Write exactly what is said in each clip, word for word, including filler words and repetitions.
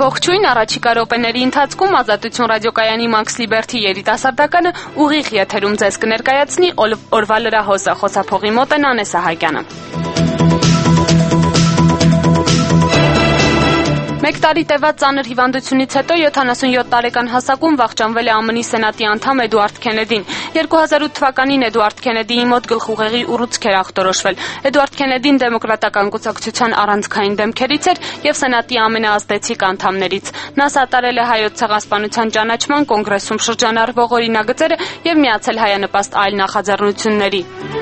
Ողջույն, առաջիկա րոպեների ընթացքում Ազատություն ռադիոկայանի Max Liberty երիտասարդականը ուղիղ եթերում ձեզ կներկայացնի օրվա լրահոսը, խոսափողի մոտ է Նանե Սահակյանը։ Մեկ տարի տևած ծանր հիվանդությունից հետո յոթանասունյոթ տարեկան հասակում վախճանվել է ԱՄՆ-ի Սենատի անդամ Էդուարդ Քենեդին։ երկու հազար ութ թվականին Էդուարդ Քենեդիի մոտ գլխուղեղի ուռուցք էր ախտորոշվել։ Էդուարդ Քենեդին դեմոկրատական կուսակցության առանցքային դեմքերից էր եւ Սենատի ամենաազդեցիկ անդամներից։ Նա սատարել է հայոց ցեղասպանության ճանաչման կոնգրեսում շրջանառվող օրինագծերը եւ միացել հայանպաստ այլ նախաձեռնությունների։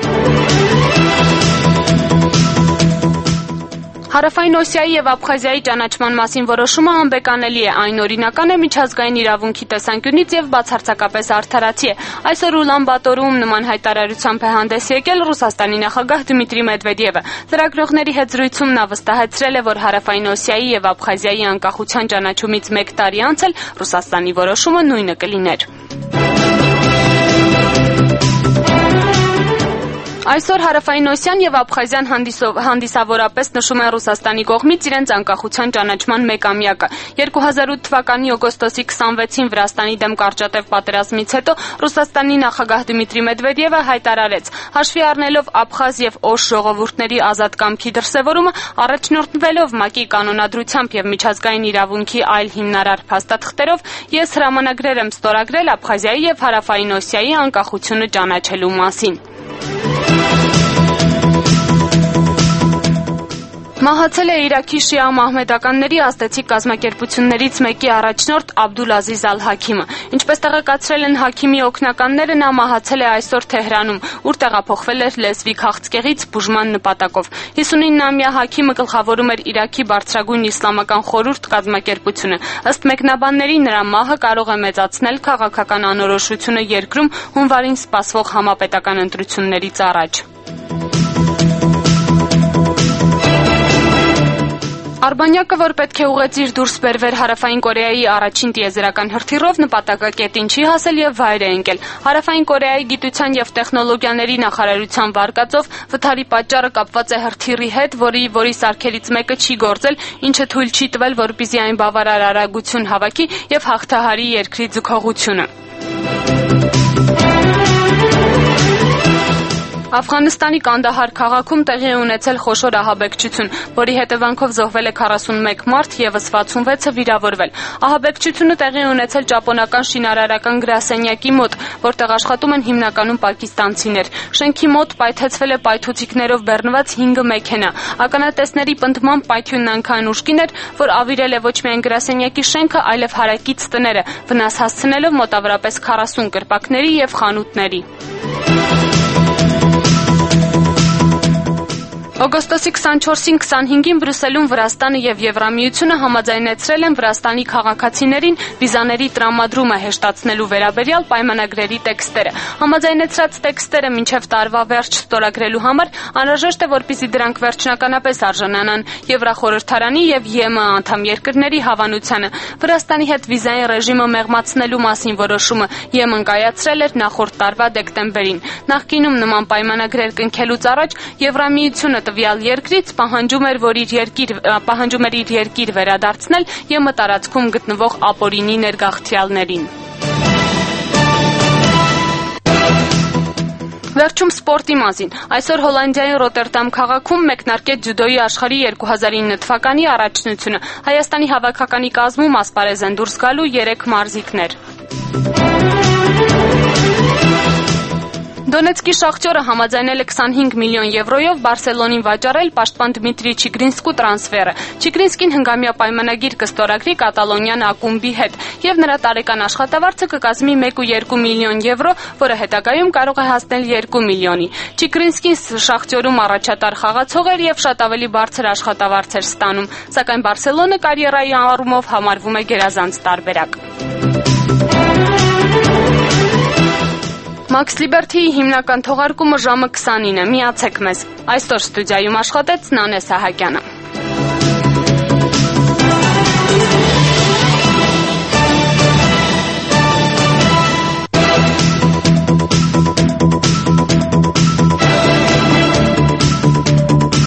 Հարավային Օսիայի եւ Աբխազիայի ճանաչման մասին որոշումը անբեկանելի է, այն օրինական է միջազգային իրավունքի տեսանկյունից եւ բացարձակապես արդարացի է։ Այսօր Ուլան Բաթորում նման հայտարարությամբ է հանդես եկել Ռուսաստանի նախագահ Դմիտրի Մեդվեդևը։ Լրագրողների հետ զրույցում նա վստահեցրել է, որ Հարավային Օսիայի եւ Աբխազիայի անկախության ճանաչումից մեկ տարի անց էլ Ռուսաստանի որոշումը նույնը կլիներ։ Այսօր Հարավային Օսիան եւ Աբխազիան հանդիսավորապես նշում են Ռուսաստանի կողմից իրենց անկախության ճանաչման մեկամյակը։ երկու հազար ութ թվականի օգոստոսի քսանվեցին Վրաստանի դեմ կարճատև պատերազմից հետո Ռուսաստանի նախագահ Դմիտրի Մեդվեդևը հայտարարեց. հաշվի առնելով Աբխազ եւ Օշ ժողովուրդների ազատ կամքի դրսեւորումը, առաջնորդվելով ՄԱԿ-ի կանոնադրությամբ եւ միջազգային իրավունքի այլ հիմնարար փաստաթղթերով, ես հրամանագրեր եմ ստորագրել Աբխազիայի եւ Հարավային Օսիայի անկախությունը ճանաչելու մասին։ Մահացել է Իրաքի շիա մահմեդականների ազդեցիկ կազմակերպություններից մեկի առաջնորդ Աբդուլազիզ Ալ-Հաքիմը։ Ինչպես տեղեկացրել են Հաքիմի օգնականները, նա մահացել է այսօր Թեհրանում, ուր տեղափոխվել էր լեզվի քաղցկեղից բուժման նպատակով։ հիսունինամյա Հաքիմը գլխավորում էր Իրաքի բարձրագույն իսլամական խորհուրդ կազմակերպությունը։ Ըստ մեկնաբանների, նրա մահը կարող է մեծացնել քաղաքական անորոշությունը երկրում հունվարին սպասվող համապետական ընտրություններից առաջ։ Արբանյակը, որ պետք է ուղեծիր դուրս բերվեր Հարավային Կորեայի առաջին տիեզերական հրթիռով, նպատակակետին չի հասել եւ վայր է ընկել։ Հարավային Կորեայի գիտության եւ տեխնոլոգիաների նախարարության վարկածով վթարի պատճառը կապված է հրթիռի հետ, որի որի սարքերից մեկը չի գործել, ինչը թույլ չի տվել, որպեսզի այն բավարար արագություն հավաքի եւ հաղթահարի երկրի ձգողությունը։ Աֆղանստանի Կանդահար քաղաքում տեղի է ունեցել խոշոր ահաբեկչություն, որի հետևանքով զոհվել է քառասունմեկ մարդ, եւս վաթսունվեցը վիրավորվել։ Ահաբեկչությունը տեղի է ունեցել ճապոնական շինարարական գրասենյակի մոտ, որտեղ աշխատում են հիմնականում պակիստանցիներ։ Շենքի մոտ պայթեցվել է պայթուցիկներով բեռնված հինգ մեքենա։ Ականատեսների պնդմամբ պայթյունն այնքան ուժգին էր, որ ավիրել է ոչ միայն գրասենյակի շենքը, այլև հարակից տները, վնաս հասցնելով մոտավորապես քառասուն կրպակների եւ խանութների։ Օգոստոսի քսանչորսին քսանհինգին Բրյուսելում Վրաստանը եւ Եվրամիությունը համաձայնեցրել են Վրաստանի քաղաքացիներին վիզաների տրամադրումը հեշտացնելու վերաբերյալ պայմանագրերի տեքստերը։ Համաձայնեցրած տեքստերը մինչև տարվա վերջ ստորագրելու համար անհրաժեշտ է, որպեսզի դրանք վերջնականապես արժանանան Եվրախորհրդարանի եւ ԵՄ անդամ երկրների հավանությանը։ Վրաստանի հետ վիզային ռեժիմը մեղմացնելու մասին որոշումը ԵՄ-ն կայացրել էր նախորդ տարվա դեկտեմբերին։ Նախկինում նման պայմանագրեր կնքելուց առաջ Եվրամիությունը տվյալ երկրից պահանջում էր, որ իր երկիր պահանջում էր իր երկիր վերադարձնել ԵՄ տարածքում գտնվող ապօրինի ներգաղթյալներին։ Վերջում սպորտի մասին։ Այսօր Հոլանդիայի Ռոտերդամ քաղաքում մեկնարկեց ջյուդոյի աշխարհի երկու հազար ինը թվականի առաջնությունը։ Հայաստանի հավաքականի կազմում ասպարեզ են դուրս գալու երեք մարզիկներ։ Դոնեցկի Շախտյորը համաձայնել է քսանհինգ միլիոն եվրոյով Բարսելոնին վաճառել պաշտպան Դմիտրի Չիգրինսկու տրանսֆերը։ Չիգրինսկին հնգամյա պայմանագիր կստորագրի կատալոնյան ակումբի հետ, եւ նրա տարեկան աշխատավարձը կկազմի մեկ ու երկու միլիոն եվրո, որը հետագայում կարող է հասնել երկու միլիոնի։ Չիգրինսկին Շախտյորում առաջատար խաղացող էր եւ շատ ավելի բարձր աշխատավարձ էր ստանում, սակայն Բարսելոնը կարիերայի առումով համարվում է գերազանց տարբերակ։ Max Liberty-ի հիմնական թողարկումը ժամը քսանինը։ Միացեք մեզ։ Այսօր ստուդիայում աշխատեց Նանե Սահակյանը։